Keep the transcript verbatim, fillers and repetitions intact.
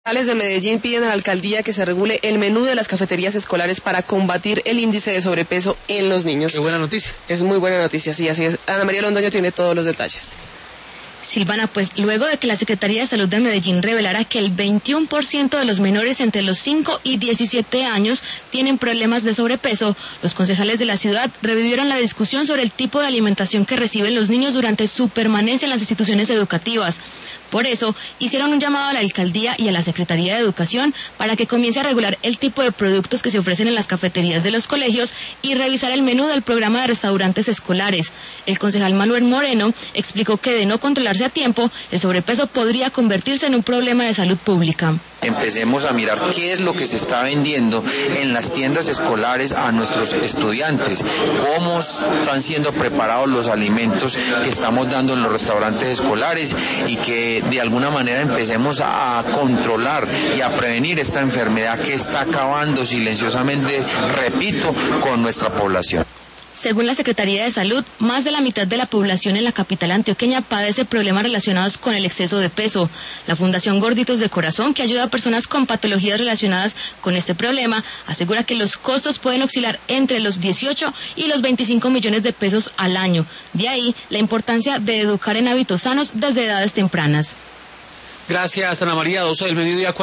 de Medellín piden a la alcaldía que se regule el menú de las cafeterías escolares para combatir el índice de sobrepeso en los niños. Qué buena noticia. Es muy buena noticia, sí, así es. Ana María Londoño tiene todos los detalles. Silvana, pues luego de que la Secretaría de Salud de Medellín revelara que el veintiuno por ciento de los menores entre los cinco y diecisiete años tienen problemas de sobrepeso, los concejales de la ciudad revivieron la discusión sobre el tipo de alimentación que reciben los niños durante su permanencia en las instituciones educativas. Por eso, hicieron un llamado a la alcaldía y a la Secretaría de Educación para que comience a regular el tipo de productos que se ofrecen en las cafeterías de los colegios y revisar el menú del programa de restaurantes escolares. El concejal Manuel Moreno explicó que de no controlarse a tiempo, el sobrepeso podría convertirse en un problema de salud pública. Empecemos a mirar qué es lo que se está vendiendo en las tiendas escolares a nuestros estudiantes, cómo están siendo preparados los alimentos que estamos dando en los restaurantes escolares y que de alguna manera empecemos a controlar y a prevenir esta enfermedad que está acabando silenciosamente, repito, con nuestra población. Según la Secretaría de Salud, más de la mitad de la población en la capital antioqueña padece problemas relacionados con el exceso de peso. La Fundación Gorditos de Corazón, que ayuda a personas con patologías relacionadas con este problema, asegura que los costos pueden oscilar entre los dieciocho y los veinticinco millones de pesos al año. De ahí la importancia de educar en hábitos sanos desde edades tempranas. Gracias, Ana María. doce del mediodía.